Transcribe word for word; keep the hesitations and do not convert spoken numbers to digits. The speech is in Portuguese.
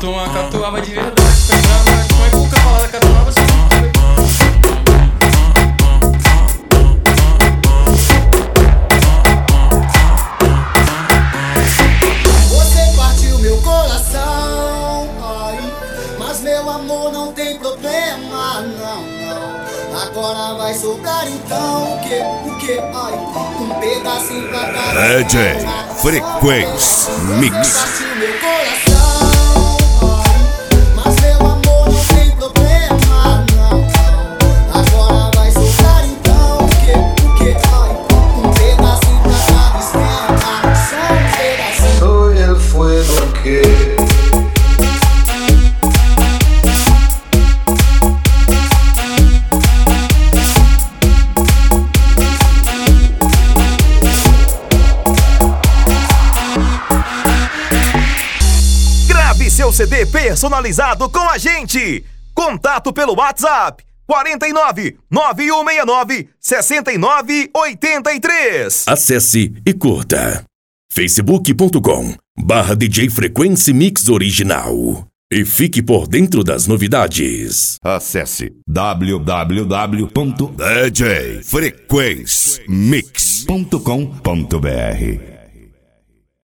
canto uma catuaba de verdade. Como é que eu vou falar da catuaba se eu não sei? Você partiu meu coração, ai, mas meu amor não tem problema, não, não. Agora vai sobrar então o que, o que, ai, um pedacinho pra cada. D J Frequência Mix. Partiu meu coração, ai, mas meu amor não tem problema, não, não. Agora vai sobrar então o que, o que, ai, um pedacinho pra cada esquema, só um pedacinho. Soy el fuego que seu C D personalizado com a gente. Contato pelo WhatsApp quarenta e nove, nove um seis nove, sessenta e nove oitenta e três. Acesse e curta facebook ponto com barra D J Frequência Mix Original e fique por dentro das novidades. Acesse w w w ponto d j frequência mix ponto com ponto b r.